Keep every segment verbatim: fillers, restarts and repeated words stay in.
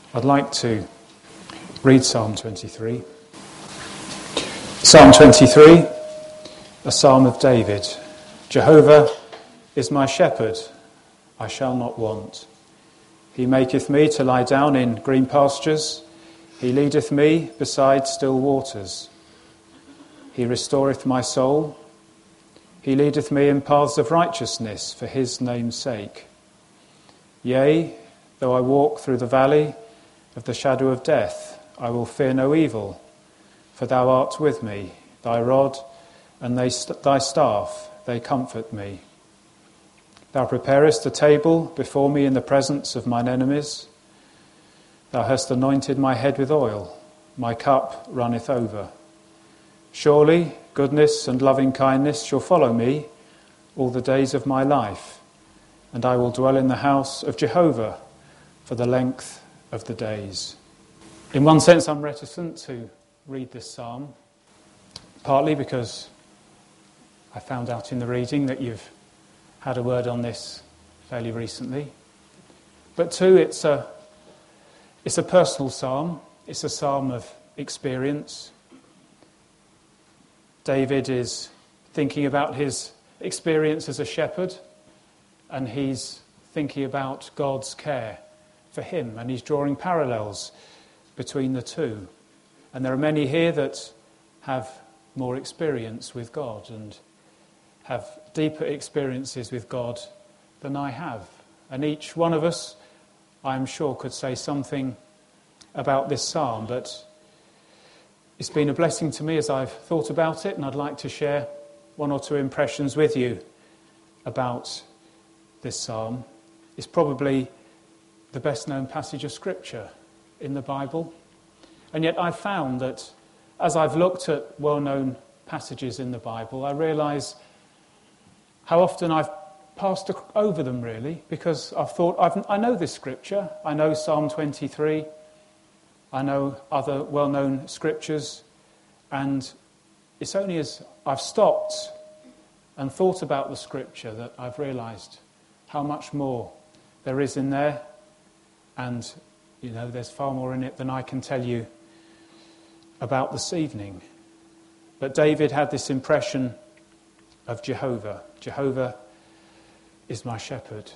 I'd like to read Psalm twenty-three. Psalm twenty-three, a psalm of David. Jehovah is my shepherd, I shall not want. He maketh me to lie down in green pastures. He leadeth me beside still waters. He restoreth my soul. He leadeth me in paths of righteousness for his name's sake. Yea, though I walk through the valley of the shadow of death, I will fear no evil, for thou art with me. Thy rod and they st- thy staff, they comfort me. Thou preparest a table before me in the presence of mine enemies. Thou hast anointed my head with oil, my cup runneth over. Surely goodness and loving kindness shall follow me all the days of my life, and I will dwell in the house of Jehovah for the length of the days. In one sense, I'm reticent to read this psalm, partly because I found out in the reading that you've had a word on this fairly recently. But two, it's a it's a personal psalm. It's a psalm of experience. David is thinking about his experience as a shepherd, and he's thinking about God's care for him, and he's drawing parallels between the two. And there are many here that have more experience with God and have deeper experiences with God than I have. And each one of us, I'm sure, could say something about this psalm, but it's been a blessing to me as I've thought about it, and I'd like to share one or two impressions with you about this psalm. It's probably the best known passage of Scripture in the Bible. And yet I've found that as I've looked at well-known passages in the Bible, I realise how often I've passed over them, really, because I've thought, I've, I know this Scripture. I know Psalm twenty-three. I know other well-known Scriptures. And it's only as I've stopped and thought about the Scripture that I've realised how much more there is in there. And, you know, there's far more in it than I can tell you about this evening. But David had this impression of Jehovah. Jehovah is my shepherd.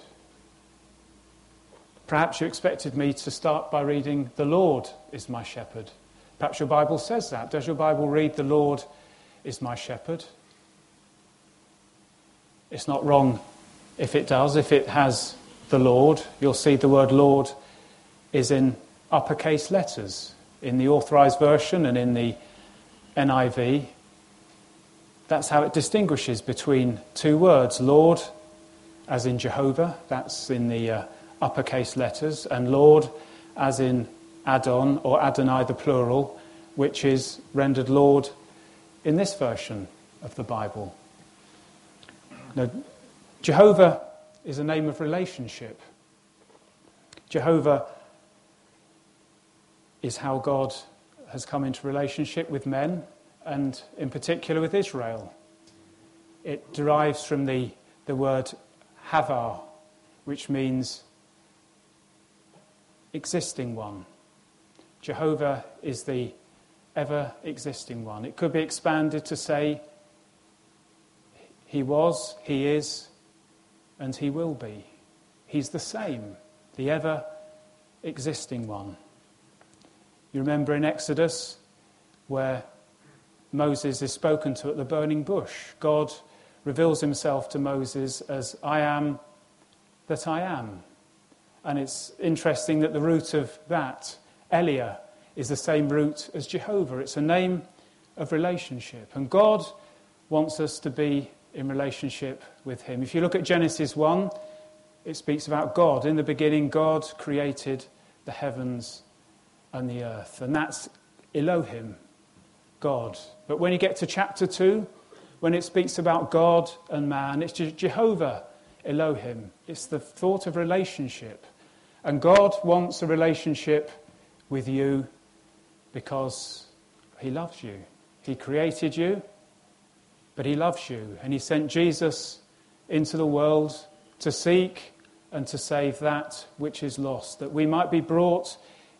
Perhaps you expected me to start by reading, the Lord is my shepherd. Perhaps your Bible says that. Does your Bible read, the Lord is my shepherd? It's not wrong if it does. If it has the Lord, you'll see the word Lord is in uppercase letters in the Authorized Version and in the N I V. That's how it distinguishes between two words. Lord, as in Jehovah, that's in the uh, uppercase letters, and Lord, as in Adon, or Adonai, the plural, which is rendered Lord in this version of the Bible. Now, Jehovah is a name of relationship. Jehovah is how God has come into relationship with men, and in particular with Israel. It derives from the, the word Havar, which means existing one. Jehovah is the ever-existing one. It could be expanded to say he was, he is, and he will be. He's the same, the ever-existing one. You remember in Exodus where Moses is spoken to at the burning bush. God reveals himself to Moses as I am that I am. And it's interesting that the root of that, Elia, is the same root as Jehovah. It's a name of relationship. And God wants us to be in relationship with him. If you look at Genesis one, it speaks about God. In the beginning, God created the heavens and the earth. And that's Elohim, God. But when you get to chapter two, when it speaks about God and man, it's Jehovah, Elohim. It's the thought of relationship. And God wants a relationship with you because he loves you. He created you, but he loves you. And he sent Jesus into the world to seek and to save that which is lost, that we might be brought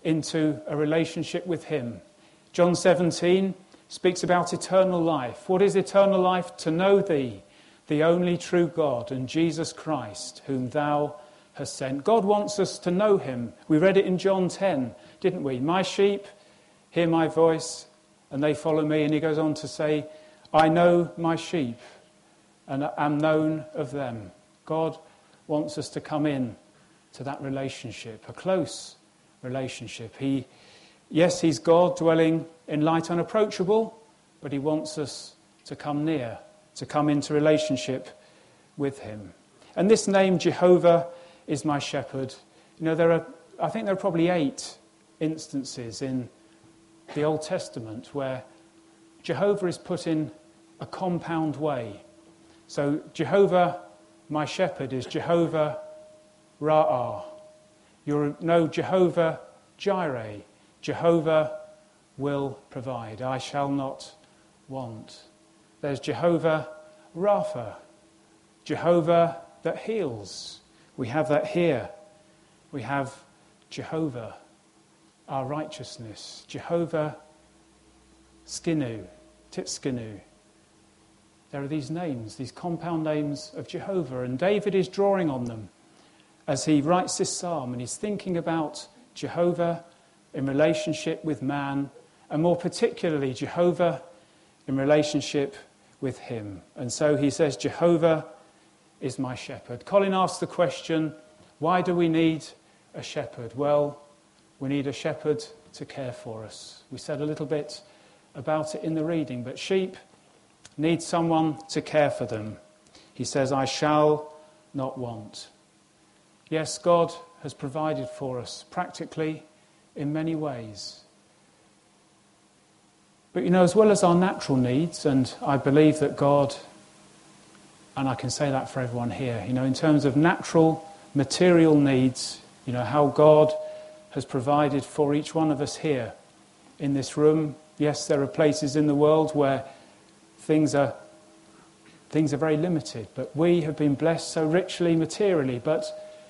into a relationship with him. John seventeen speaks about eternal life. What is eternal life? To know thee, the only true God, and Jesus Christ, whom thou hast sent. God wants us to know him. We read it in John ten, didn't we? My sheep hear my voice, and they follow me. And he goes on to say, I know my sheep, and am known of them. God wants us to come in to that relationship, a close relationship. He, yes, he's God dwelling in light unapproachable, but he wants us to come near, to come into relationship with him. And this name, Jehovah, is my shepherd. You know, there are, I think there are probably eight instances in the Old Testament where Jehovah is put in a compound way. So Jehovah, my shepherd, is Jehovah Ra'ah. You know Jehovah Jireh. Jehovah will provide. I shall not want. There's Jehovah Rapha. Jehovah that heals. We have that here. We have Jehovah, our righteousness. Jehovah Skinu, Titskinu. There are these names, these compound names of Jehovah, and David is drawing on them as he writes this psalm, and he's thinking about Jehovah in relationship with man, and more particularly Jehovah in relationship with him. And so he says, Jehovah is my shepherd. Colin asked the question, why do we need a shepherd? Well, we need a shepherd to care for us. We said a little bit about it in the reading, but sheep need someone to care for them. He says, I shall not want. Yes, God has provided for us practically in many ways. But you know, as well as our natural needs, and I believe that God, and I can say that for everyone here, you know, in terms of natural, material needs, you know, how God has provided for each one of us here in this room. Yes, there are places in the world where things are things are very limited, but we have been blessed so richly materially. But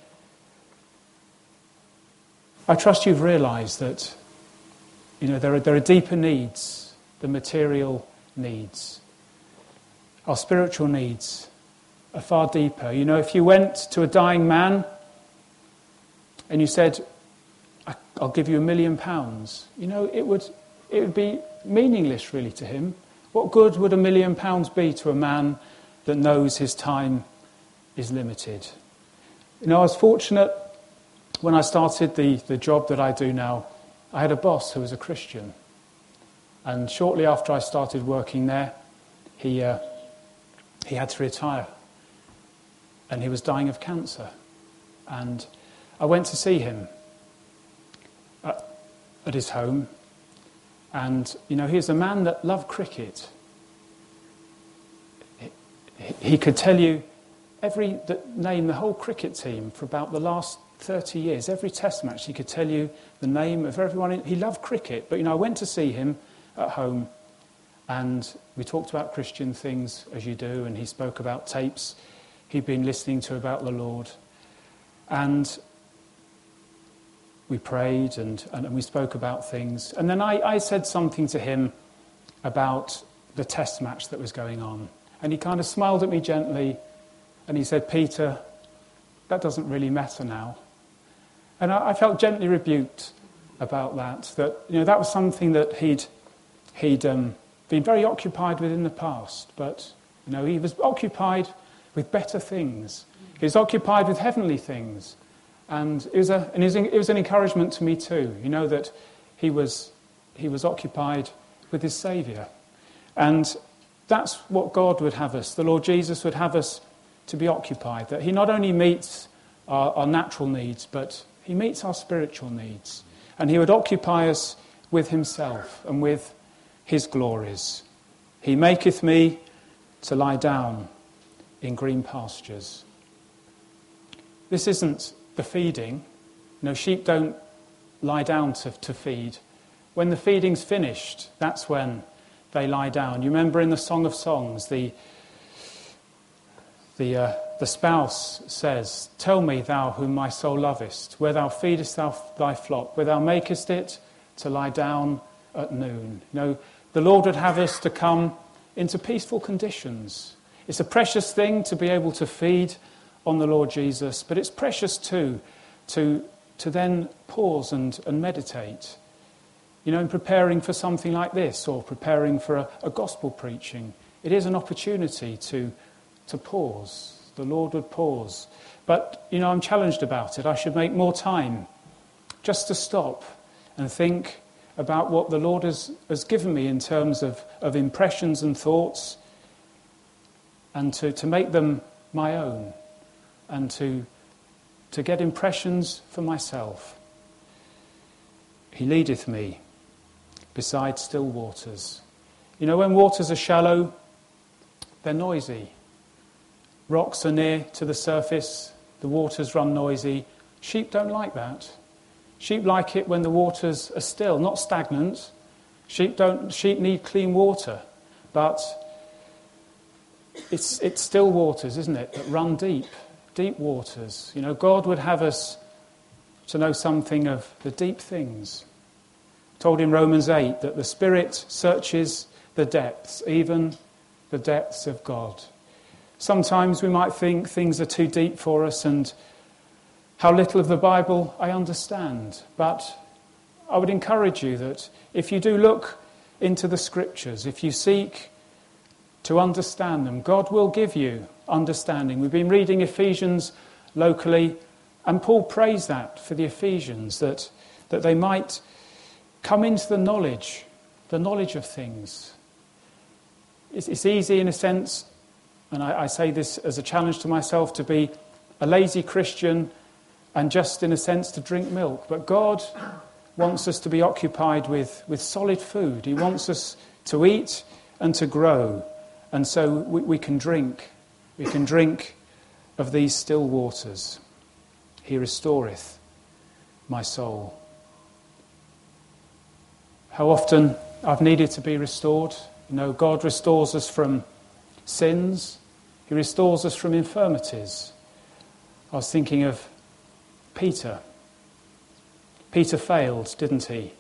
I trust you've realised that, you know, there are there are deeper needs than material needs. Our spiritual needs are far deeper. You know, if you went to a dying man and you said, I'll give you a million pounds, you know, it would it would be meaningless really to him. What good would a million pounds be to a man that knows his time is limited? You know, I was fortunate when I started the, the job that I do now. I had a boss who was a Christian. And shortly after I started working there, he uh, he had to retire. And he was dying of cancer. And I went to see him at, at his home. And, you know, he was a man that loved cricket. He, he could tell you every the, name the whole cricket team for about the last thirty years. Every test match, he could tell you the name of everyone. In, he loved cricket. But, you know, I went to see him at home, and we talked about Christian things, as you do, and he spoke about tapes he'd been listening to about the Lord. And we prayed and, and we spoke about things. And then I, I said something to him about the test match that was going on. And he kind of smiled at me gently, and he said, Peter, that doesn't really matter now. And I, I felt gently rebuked about that, that, you know, that was something that he'd he'd um, been very occupied with in the past. But, you know, he was occupied with better things. He was occupied with heavenly things. And it was a, and it was an encouragement to me too, you know, that he was he was occupied with his Saviour. And that's what God would have us, the Lord Jesus would have us to be occupied, that he not only meets our, our natural needs, but he meets our spiritual needs. And he would occupy us with himself and with his glories. He maketh me to lie down in green pastures. This isn't the feeding. You know, sheep don't lie down to, to feed. When the feeding's finished, that's when they lie down. You remember in the Song of Songs, the the uh, the the spouse says, "Tell me, thou whom my soul lovest, where thou feedest thou thy flock, where thou makest it to lie down at noon." You know, the Lord would have us to come into peaceful conditions. It's a precious thing to be able to feed on the Lord Jesus, but it's precious too to, to then pause and, and meditate. You know, in preparing for something like this or preparing for a, a gospel preaching, it is an opportunity to, to pause. The Lord would pause. But, you know, I'm challenged about it. I should make more time just to stop and think about what the Lord has, has given me in terms of, of impressions and thoughts, and to, to make them my own, and to, to get impressions for myself. He leadeth me beside still waters. You know, when waters are shallow, they're noisy. Rocks are near to the surface, the waters run noisy. Sheep don't like that. Sheep like it when the waters are still, not stagnant. Sheep don't. Sheep need clean water, but it's it's still waters, isn't it, that run deep, deep waters. You know, God would have us to know something of the deep things. Told in Romans eight that the Spirit searches the depths, even the depths of God. Sometimes we might think things are too deep for us and how little of the Bible I understand. But I would encourage you that if you do look into the Scriptures, if you seek to understand them, God will give you understanding. We've been reading Ephesians locally, and Paul prays that for the Ephesians, that, that they might come into the knowledge, the knowledge of things. It's, it's easy in a sense, and I, I say this as a challenge to myself, to be a lazy Christian and just in a sense to drink milk. But God wants us to be occupied with, with solid food. He wants us to eat and to grow. And so we, we can drink. We can drink of these still waters. He restoreth my soul. How often I've needed to be restored. You know, God restores us from sins. He restores us from infirmities. I was thinking of Peter. Peter failed, didn't he?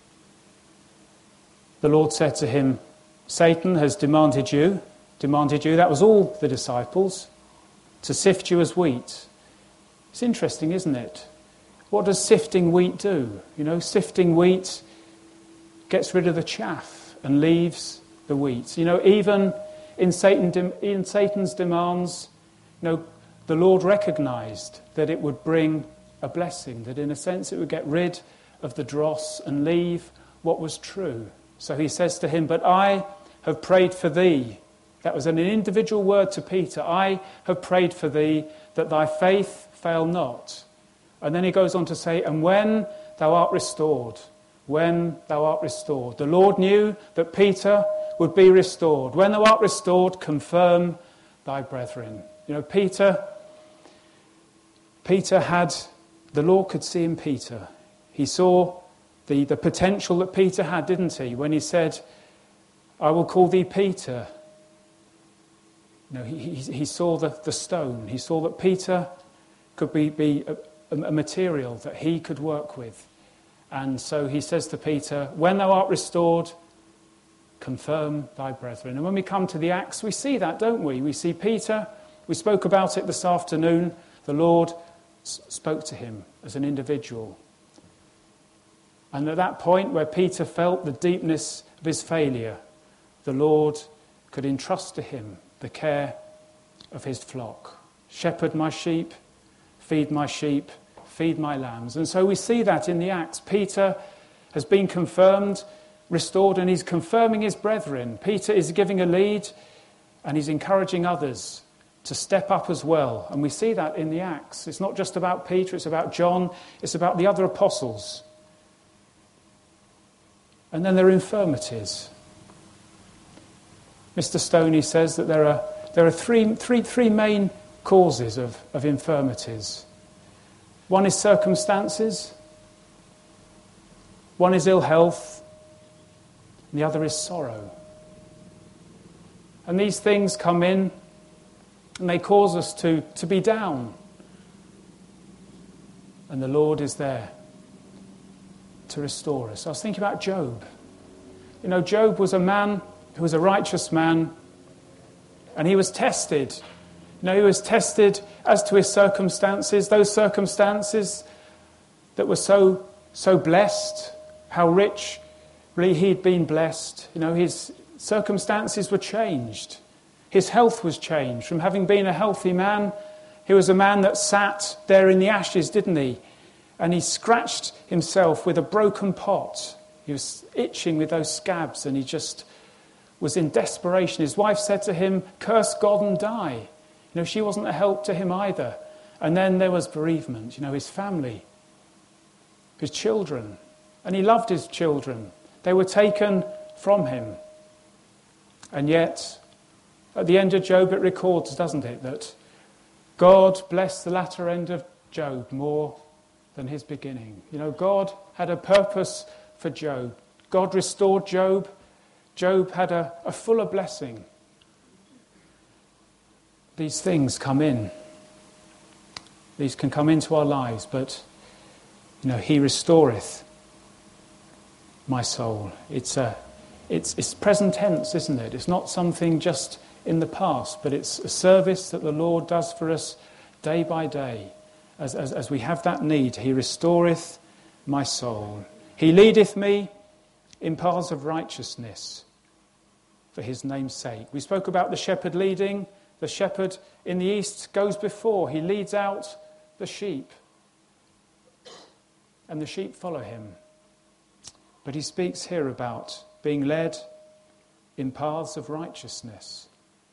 The Lord said to him, "Satan has demanded you, demanded you," that was all the disciples, "to sift you as wheat." It's interesting, isn't it? What does sifting wheat do? You know, sifting wheat gets rid of the chaff and leaves the wheat. You know, even in, Satan, in Satan's demands, you know, the Lord recognised that it would bring a blessing, that in a sense it would get rid of the dross and leave what was true. So he says to him, "But I have prayed for thee." That was an individual word to Peter. "I have prayed for thee, that thy faith fail not." And then he goes on to say, "And when thou art restored," when thou art restored. The Lord knew that Peter would be restored. "When thou art restored, confirm thy brethren." You know, Peter, Peter had, the Lord could see in Peter. He saw the, the potential that Peter had, didn't he? When he said, "I will call thee Peter." You know, he, he, he saw the, the stone. He saw that Peter could be, be a, a material that he could work with. And so he says to Peter, "When thou art restored, confirm thy brethren." And when we come to the Acts, we see that, don't we? We see Peter. We spoke about it this afternoon. The Lord s- spoke to him as an individual. And at that point where Peter felt the deepness of his failure, the Lord could entrust to him the care of his flock. "Shepherd my sheep, feed my sheep, feed my lambs." And so we see that in the Acts. Peter has been confirmed, restored, and he's confirming his brethren. Peter is giving a lead, and he's encouraging others to step up as well. And we see that in the Acts. It's not just about Peter, it's about John, it's about the other apostles. And then there are infirmities. Mister Stoney says that there are there are three, three, three main causes of, of infirmities. One is circumstances, one is ill health, and the other is sorrow. And these things come in and they cause us to, to be down. And the Lord is there to restore us. I was thinking about Job. You know, Job was a man who was a righteous man, and he was tested. You know, he was tested as to his circumstances, those circumstances that were so so blessed, how richly he'd been blessed. You know, his circumstances were changed. His health was changed. From having been a healthy man, he was a man that sat there in the ashes, didn't he? And he scratched himself with a broken pot. He was itching with those scabs, and he just was in desperation. His wife said to him, "Curse God and die." You know, she wasn't a help to him either. And then there was bereavement, you know, his family, his children. And he loved his children. They were taken from him. And yet, at the end of Job, it records, doesn't it, that God blessed the latter end of Job more than his beginning. You know, God had a purpose for Job. God restored Job. Job had a, a fuller blessing. These things come in. These can come into our lives, but, you know, he restoreth my soul. It's a, it's, it's present tense, isn't it? It's not something just in the past, but it's a service that the Lord does for us day by day. As, as, as we have that need, he restoreth my soul. He leadeth me in paths of righteousness for his name's sake. We spoke about the shepherd leading. The shepherd in the east goes before. He leads out the sheep, and the sheep follow him. But he speaks here about being led in paths of righteousness.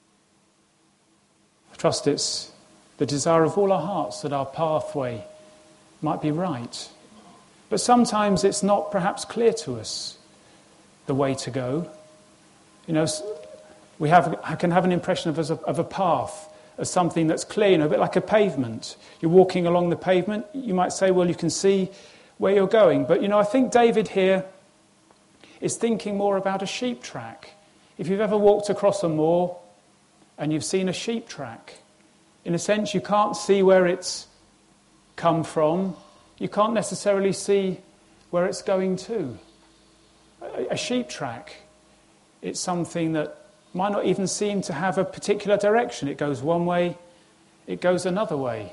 I trust it's the desire of all our hearts that our pathway might be right. But sometimes it's not perhaps clear to us the way to go. You know, we have I can have an impression of, as a, of a path as something that's clear, you know, a bit like a pavement. You're walking along the pavement, you might say, well, you can see where you're going. But, you know, I think David here is thinking more about a sheep track. If you've ever walked across a moor and you've seen a sheep track, in a sense, you can't see where it's come from. You can't necessarily see where it's going to. A, a sheep track, it's something that might not even seem to have a particular direction. It goes one way, it goes another way.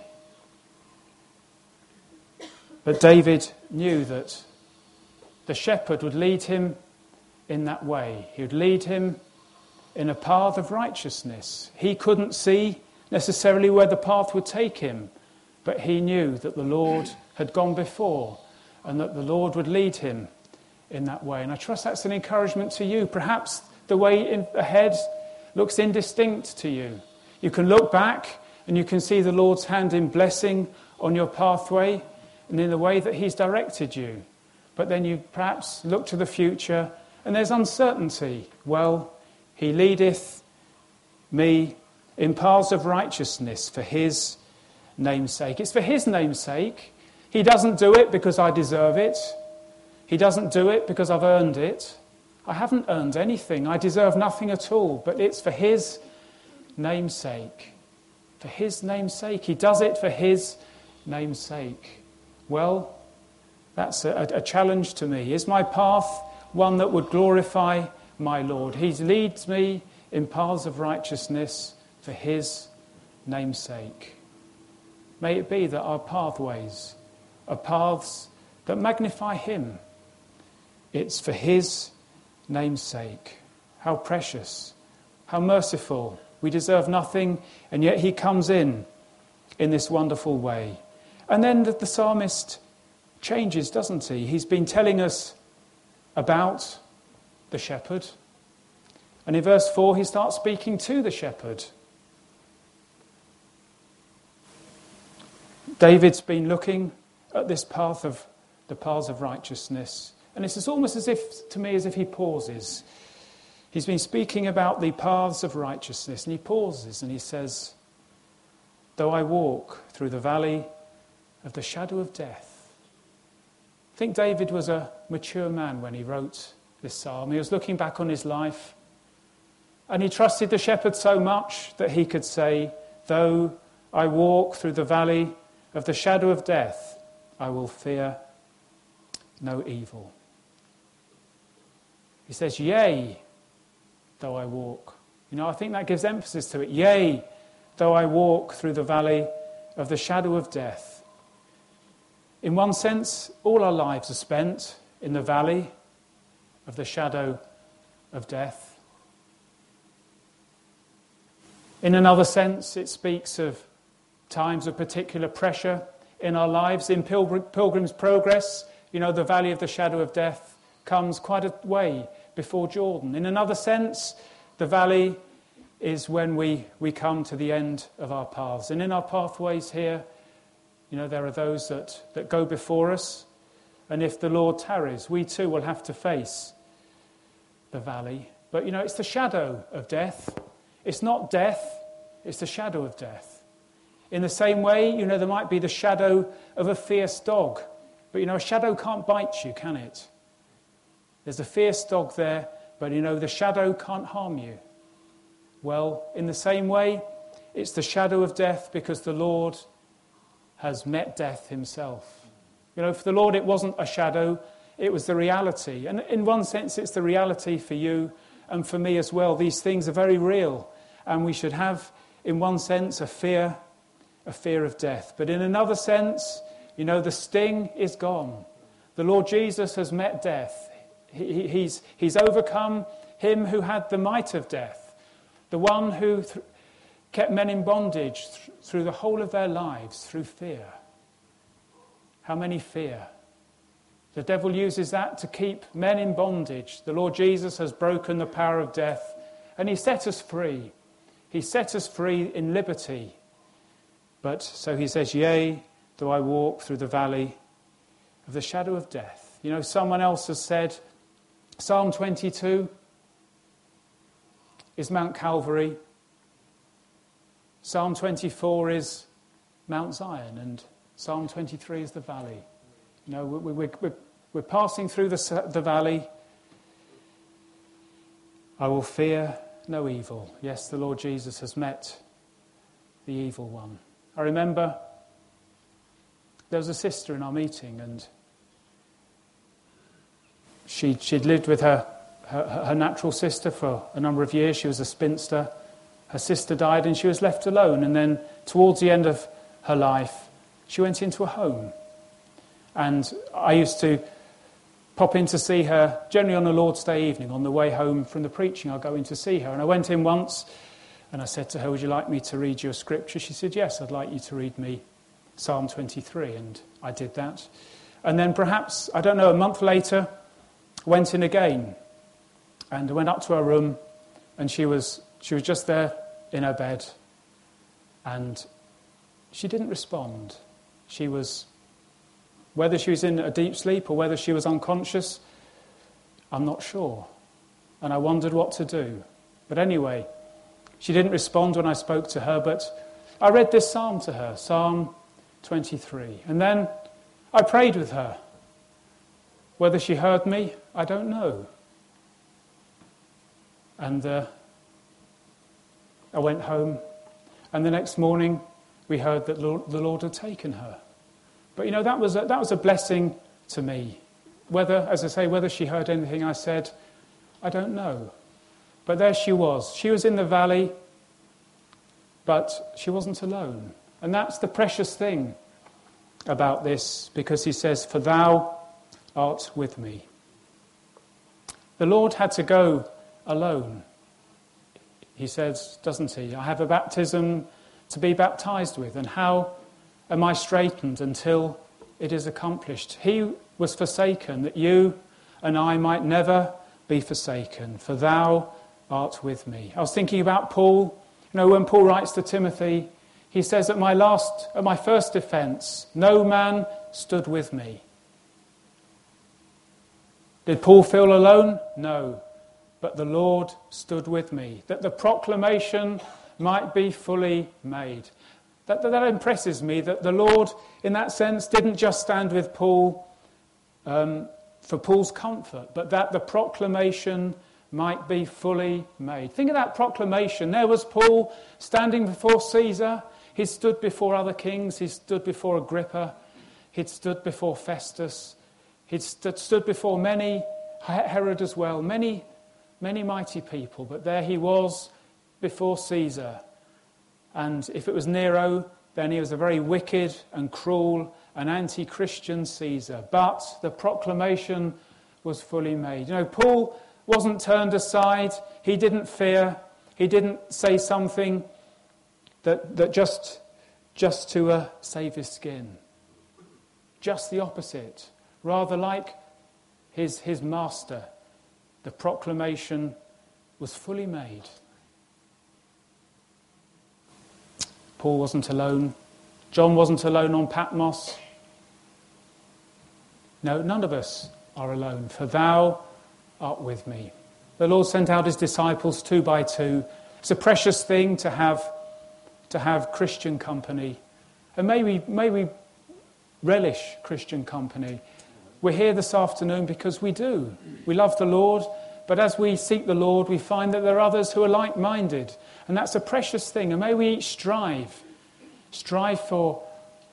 But David knew that the shepherd would lead him in that way. He would lead him in a path of righteousness. He couldn't see necessarily where the path would take him, but he knew that the Lord had gone before and that the Lord would lead him in that way. And I trust that's an encouragement to you. Perhaps the way in ahead looks indistinct to you. You can look back and you can see the Lord's hand in blessing on your pathway and in the way that he's directed you. But then you perhaps look to the future and there's uncertainty. Well, he leadeth me in paths of righteousness for his name's sake. It's for his name's sake. He doesn't do it because I deserve it. He doesn't do it because I've earned it. I haven't earned anything. I deserve nothing at all. But it's for his name's sake. For his name's sake. He does it for his name's sake. Well, that's a, a challenge to me. Is my path one that would glorify my Lord? He leads me in paths of righteousness for his name's sake. May it be that our pathways are paths that magnify him. It's for his name's sake. How precious, how merciful. We deserve nothing, and yet he comes in in this wonderful way. And then the, the psalmist changes, doesn't he? He's been telling us about the shepherd. And in verse four, he starts speaking to the shepherd. David's been looking at this path of the paths of righteousness. And it's almost as if, to me, as if he pauses. He's been speaking about the paths of righteousness, and he pauses and he says, though I walk through the valley of the shadow of death. I think David was a mature man when he wrote this psalm. He was looking back on his life, and he trusted the shepherd so much that he could say, Though I walk through the valley of the shadow of death, I will fear no evil. He says, yea, though I walk. You know, I think that gives emphasis to it. Yea, though I walk through the valley of the shadow of death. In one sense, all our lives are spent in the valley of the shadow of death. In another sense, it speaks of times of particular pressure in our lives. In Pilgr- Pilgrim's Progress, you know, the valley of the shadow of death comes quite a way before Jordan. In another sense, the valley is when we, we come to the end of our paths. And in our pathways here, you know, there are those that, that go before us. And if the Lord tarries, we too will have to face the valley. But, you know, it's the shadow of death. It's not death, it's the shadow of death. In the same way, you know, there might be the shadow of a fierce dog. But, you know, a shadow can't bite you, can it? There's a fierce dog there, but, you know, the shadow can't harm you. Well, in the same way, it's the shadow of death because the Lord has met death himself. You know, for the Lord it wasn't a shadow, it was the reality. And in one sense it's the reality for you and for me as well. These things are very real, and we should have, in one sense, a fear, a fear of death. But in another sense, you know, the sting is gone. The Lord Jesus has met death. He, he's, he's overcome him who had the might of death. The one who th- kept men in bondage th- through the whole of their lives, through fear. How many fear? The devil uses that to keep men in bondage. The Lord Jesus has broken the power of death, and he set us free. He set us free in liberty. But, so he says, yea, though I walk through the valley of the shadow of death. You know, someone else has said, Psalm twenty-two is Mount Calvary. Psalm twenty-four is Mount Zion, and Psalm twenty-three is the valley. You know, we, we, we're, we're passing through the, the valley. I will fear no evil. Yes, the Lord Jesus has met the evil one. I remember there was a sister in our meeting, and she, she'd lived with her Her, her natural sister for a number of years. She was a spinster. Her sister died and she was left alone. And then towards the end of her life, she went into a home. And I used to pop in to see her, generally on a Lord's Day evening. On the way home from the preaching, I'll go in to see her. And I went in once and I said to her, would you like me to read you a scripture? She said, yes, I'd like you to read me Psalm twenty-three. And I did that. And then perhaps, I don't know, a month later, went in again. And I went up to her room, and she was she was just there in her bed. And she didn't respond. She was, whether she was in a deep sleep or whether she was unconscious, I'm not sure. And I wondered what to do. But anyway, she didn't respond when I spoke to her, but I read this psalm to her, Psalm twenty-three. And then I prayed with her. Whether she heard me, I don't know. And uh, I went home, and the next morning we heard that Lord, the Lord had taken her. But, you know, that was a, that was a blessing to me. Whether, as I say, whether she heard anything I said, I don't know. But there she was. She was in the valley, but she wasn't alone. And that's the precious thing about this, because he says, for thou art with me. The Lord had to go alone. He says, doesn't he? I have a baptism to be baptized with, and how am I straitened until it is accomplished? He was forsaken that you and I might never be forsaken, for thou art with me. I was thinking about Paul. You know, when Paul writes to Timothy, he says, at my last, at my first defense, no man stood with me. Did Paul feel alone? No. But the Lord stood with me, that the proclamation might be fully made. That, that, that impresses me, that the Lord, in that sense, didn't just stand with Paul um, for Paul's comfort, but that the proclamation might be fully made. Think of that proclamation. There was Paul standing before Caesar. He stood before other kings. He stood before Agrippa. He'd stood before Festus. He'd stood, stood before many, Herod as well, many, many mighty people. But there he was before Caesar. And if it was Nero, then he was a very wicked and cruel and anti-Christian Caesar. But the proclamation was fully made. You know, Paul wasn't turned aside. He didn't fear. He didn't say something that that just just to uh, save his skin. Just the opposite. Rather like his his master, the proclamation was fully made. Paul wasn't alone. John wasn't alone on Patmos. No, none of us are alone, for thou art with me. The Lord sent out his disciples two by two. It's a precious thing to have to have Christian company. And may we, may we relish Christian company. We're here this afternoon because we do. We love the Lord, but as we seek the Lord, we find that there are others who are like-minded. And that's a precious thing. And may we each strive, strive for,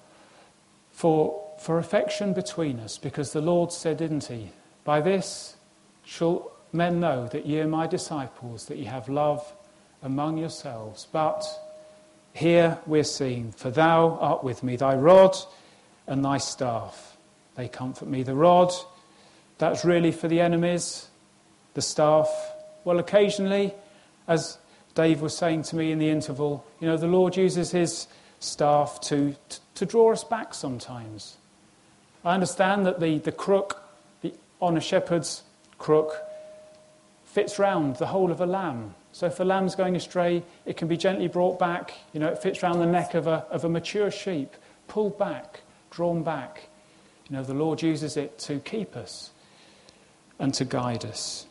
for, for affection between us, because the Lord said, didn't he, by this shall men know that ye are my disciples, that ye have love among yourselves. But here we're seeing, for thou art with me, thy rod and thy staff, they comfort me. The rod, that's really for the enemies. The staff, well, occasionally, as Dave was saying to me in the interval, you know, the Lord uses his staff to, to, to draw us back sometimes. I understand that the, the crook, the, on a shepherd's crook, fits round the whole of a lamb. So if a lamb's going astray, it can be gently brought back. You know, it fits round the neck of a of a mature sheep, pulled back, drawn back. You know, the Lord uses it to keep us and to guide us.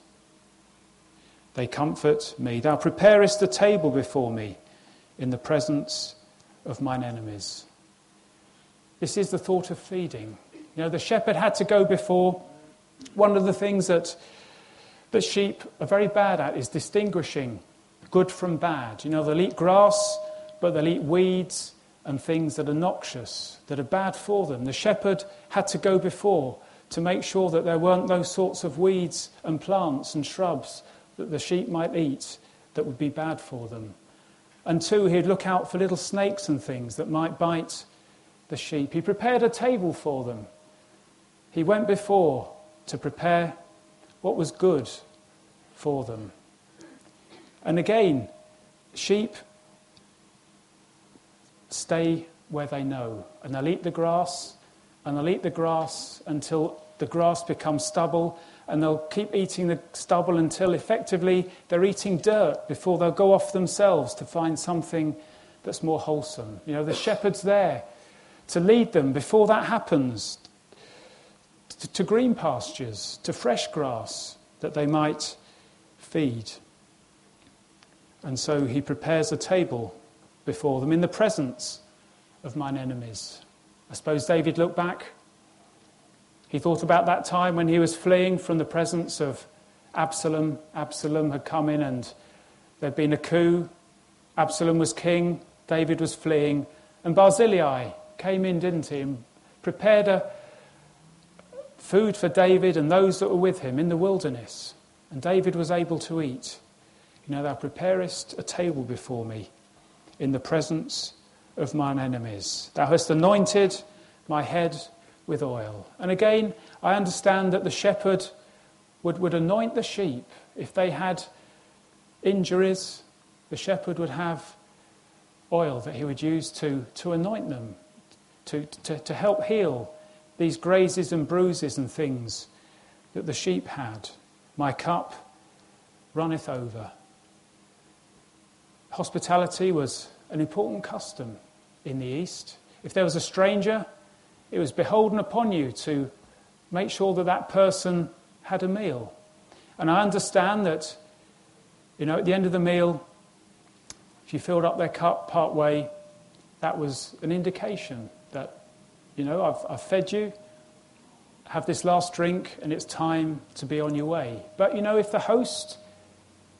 They comfort me. Thou preparest a table before me in the presence of mine enemies. This is the thought of feeding. You know, the shepherd had to go before. One of the things that that sheep are very bad at is distinguishing good from bad. You know, they'll eat grass, but they'll eat weeds and things that are noxious, that are bad for them. The shepherd had to go before to make sure that there weren't those sorts of weeds and plants and shrubs that the sheep might eat that would be bad for them. And two, he'd look out for little snakes and things that might bite the sheep. He prepared a table for them. He went before to prepare what was good for them. And again, sheep stay where they know, and they'll eat the grass, and they'll eat the grass until the grass becomes stubble, and they'll keep eating the stubble until effectively they're eating dirt before they'll go off themselves to find something that's more wholesome. You know, the shepherd's there to lead them before that happens, to, to green pastures, to fresh grass that they might feed. And so he prepares a table before them in the presence of mine enemies. I suppose David looked back. He thought about that time when he was fleeing from the presence of Absalom. Absalom had come in and there'd been a coup. Absalom was king. David was fleeing. And Barzillai came in, didn't he, and prepared a food for David and those that were with him in the wilderness. And David was able to eat. You know, thou preparest a table before me in the presence of mine enemies. Thou hast anointed my head with oil. And again, I understand that the shepherd would, would anoint the sheep. If they had injuries, the shepherd would have oil that he would use to, to anoint them, to, to, to help heal these grazes and bruises and things that the sheep had. My cup runneth over. Hospitality was an important custom in the East. If there was a stranger, it was beholden upon you to make sure that that person had a meal. And I understand that, you know, at the end of the meal, if you filled up their cup part way, that was an indication that, you know, I've, I've fed you, have this last drink, and it's time to be on your way. But, you know, if the host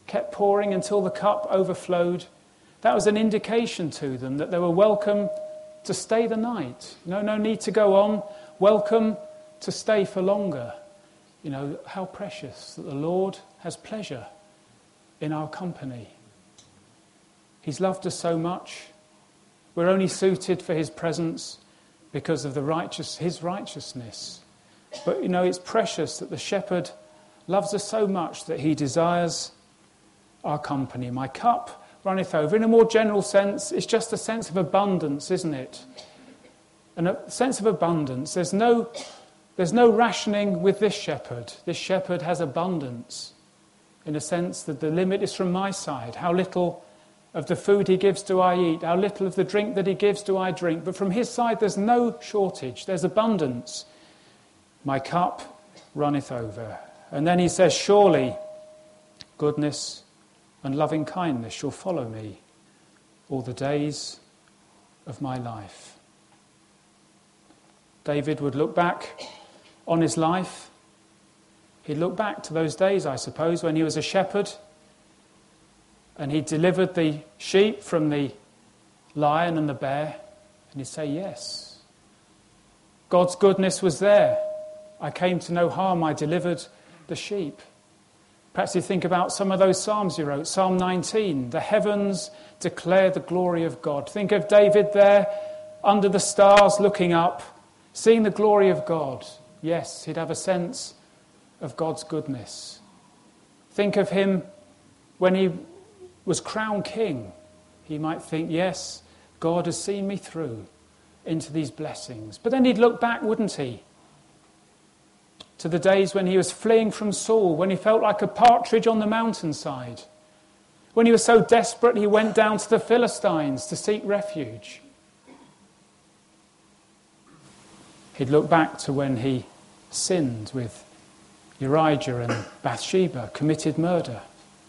kept pouring until the cup overflowed. That was an indication to them that they were welcome to stay the night. No, no need to go on. Welcome to stay for longer. You know, how precious that the Lord has pleasure in our company. He's loved us so much. We're only suited for his presence because of the righteous, his righteousness. But, you know, it's precious that the shepherd loves us so much that he desires our company. My cup runneth over. In a more general sense, it's just a sense of abundance, isn't it? And a sense of abundance. There's no, there's no rationing with this shepherd. This shepherd has abundance in a sense that the limit is from my side. How little of the food he gives do I eat? How little of the drink that he gives do I drink? But from his side there's no shortage. There's abundance. My cup runneth over. And then he says, surely goodness and loving kindness shall follow me all the days of my life. David would look back on his life. He'd look back to those days, I suppose, when he was a shepherd and he delivered the sheep from the lion and the bear, and he'd say, yes, God's goodness was there. I came to no harm. I delivered the sheep. Perhaps you think about some of those psalms you wrote. Psalm nineteen, the heavens declare the glory of God. Think of David there under the stars looking up, seeing the glory of God. Yes, he'd have a sense of God's goodness. Think of him when he was crowned king. He might think, yes, God has seen me through into these blessings. But then he'd look back, wouldn't he, to the days when he was fleeing from Saul, when he felt like a partridge on the mountainside, when he was so desperate he went down to the Philistines to seek refuge. He'd look back to when he sinned with Uriah and Bathsheba, committed murder.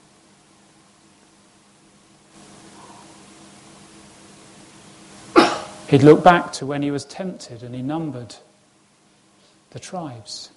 He'd look back to when he was tempted and he numbered the tribes.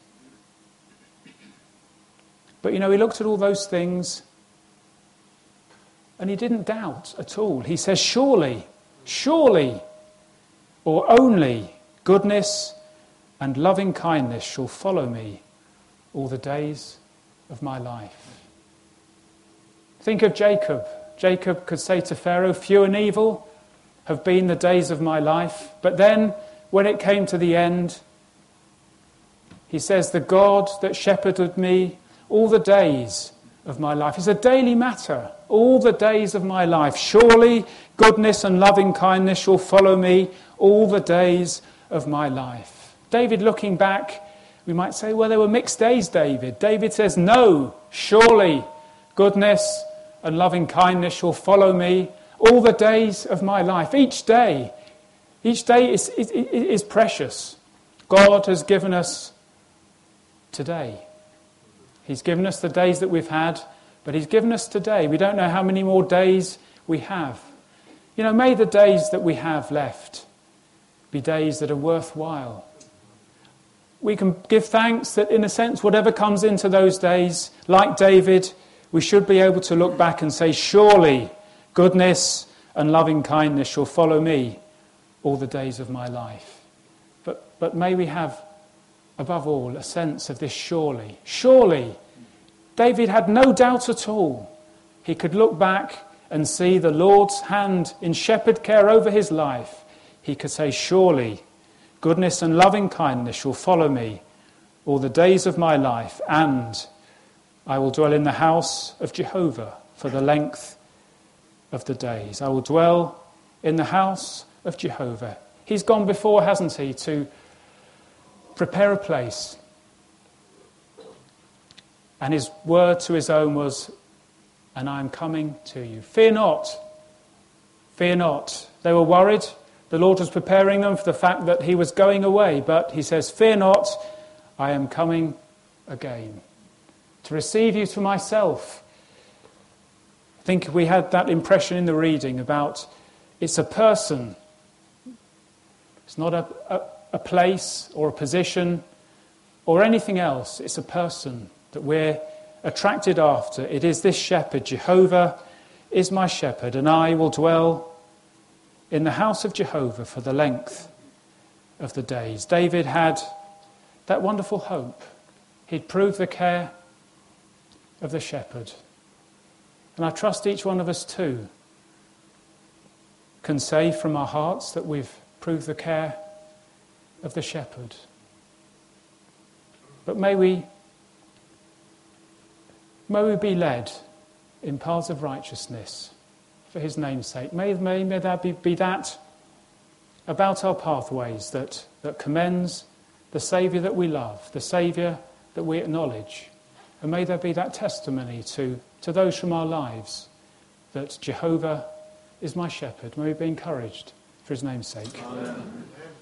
But, you know, he looked at all those things and he didn't doubt at all. He says, surely, surely, or only goodness and loving kindness shall follow me all the days of my life. Think of Jacob. Jacob could say to Pharaoh, few and evil have been the days of my life. But then, when it came to the end, he says, the God that shepherded me all the days of my life. It's a daily matter. All the days of my life. Surely goodness and loving kindness shall follow me all the days of my life. David looking back, we might say, well, there were mixed days, David. David says, no, surely goodness and loving kindness shall follow me all the days of my life. Each day, each day is, is, is precious. God has given us today. He's given us the days that we've had, but he's given us today. We don't know how many more days we have. You know, may the days that we have left be days that are worthwhile. We can give thanks that, in a sense, whatever comes into those days, like David, we should be able to look back and say, surely goodness and loving kindness shall follow me all the days of my life. But, but may we have, above all, a sense of this surely. Surely. David had no doubt at all. He could look back and see the Lord's hand in shepherd care over his life. He could say, surely goodness and loving kindness shall follow me all the days of my life, and I will dwell in the house of Jehovah for the length of the days. I will dwell in the house of Jehovah. He's gone before, hasn't he, to prepare a place. And his word to his own was, and I am coming to you. Fear not. Fear not. They were worried. The Lord was preparing them for the fact that he was going away. But he says, fear not, I am coming again to receive you to myself. I think we had that impression in the reading about it's a person. It's not a, a, a place or a position or anything else. It's a person that we're attracted after. It is this shepherd, Jehovah is my shepherd, and I will dwell in the house of Jehovah for the length of the days. David had that wonderful hope. He'd proved the care of the shepherd. And I trust each one of us too can say from our hearts that we've proved the care of the shepherd. But may we, may we be led in paths of righteousness for his name's sake. May, may, may that be, be that about our pathways that, that commends the Saviour that we love, the Saviour that we acknowledge. And may there be that testimony to, to those from our lives that Jehovah is my shepherd. May we be encouraged for his name's sake. Amen.